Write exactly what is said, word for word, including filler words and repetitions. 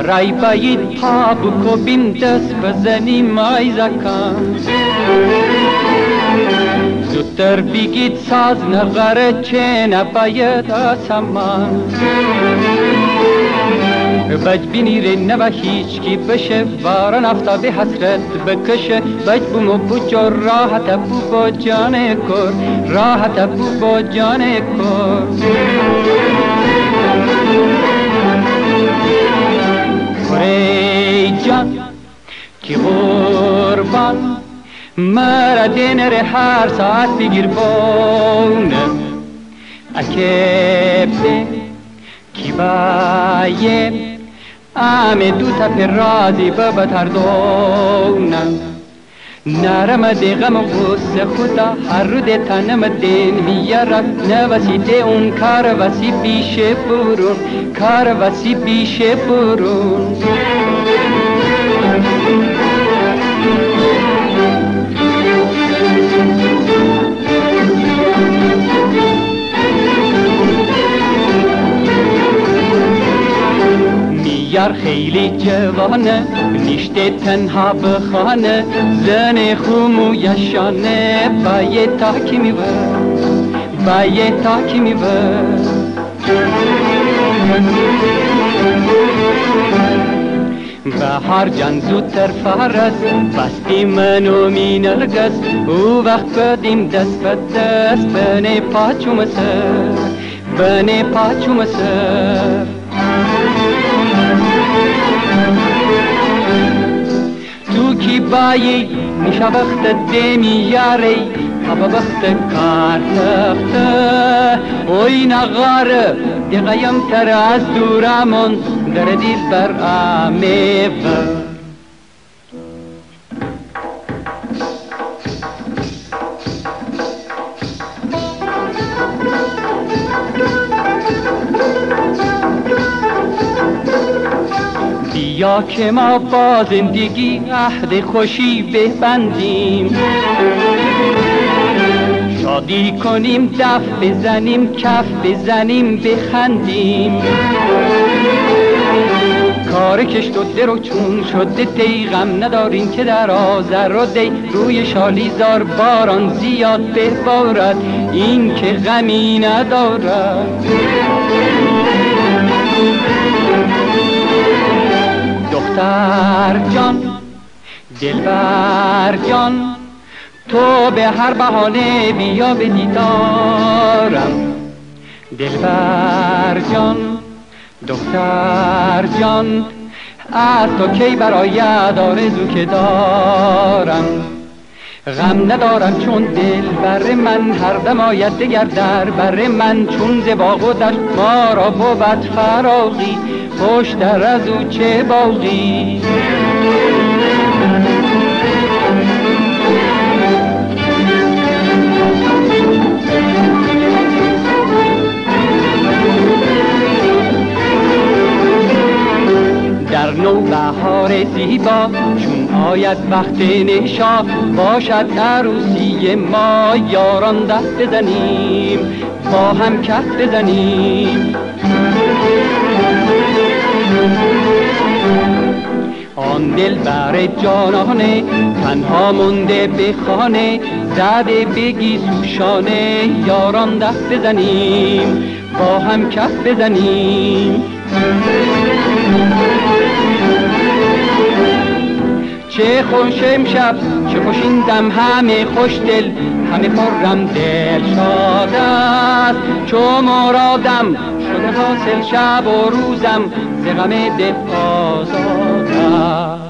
رای باید پا بکوبیم دست بزنیم ای زکان زودتر بگید ساز نغره چه نباید آسمان بج بینیره نو هیچ کی بشه باران افتاب حسرت بکشه بج بومو بجا راحت بو با جان کر راحت بو با جان کر ای جان کی قربان مرا دینر هر ساعت بگیر بونه اکبه کی باید آمه دو تپ رازی ببتر دونم نرم دیغم و غصه خدا هر رو ده تنم دین میارم نوسیده اون کار وسی بیشه برون کار وسی بیشه برون یار خیلی جوانه نیشته تنها بخانه زن خومو یشانه با یه تاکی میوه با یه تاکی میوه بهار جان زودتر فارس بستی منو مینرگس او وقت بدیم دست به دست بنه پاچوم سر بنه پاچوم سر تو کی بایی میشه وقت دیمی یاری هوا وقت کار تخته اوی نغاره دیگایم تر از دورمون در دیل بر آمه بر بیا که ما با زندگی عهد خوشی ببندیم شادی کنیم دف بزنیم کف بزنیم بخندیم کار کشت و درو چون شده دی غم نداریم که در آذر و دی روی شالیزار باران زیاد ببارد این که غمی ندارد دختر جان دلبر جان تو به هر بهانه بیا به دیدارم دلبر جان دختر جان از تو کی برآید آرزو که دارم غم ندارم چون دل بر من هر دم آید دگر در بر من چون ز باغ و دشت ما را بود فراغی خوشتر از او چه باقی در نوبهار زیبا چون آید وقت نشا باشد عروسی ما یاران دست بزنیم با هم کف بزنیم آن دل بر جانانه تنها مونده به خانه زده بگی سوشانه یاران دست بزنیم با هم کف بزنیم چه خوش امشب چه خوش این دم همه خوش دل همه خرم دل شاد است چو مرادم شده حاصل شب و روزم ز غم دل آزاد است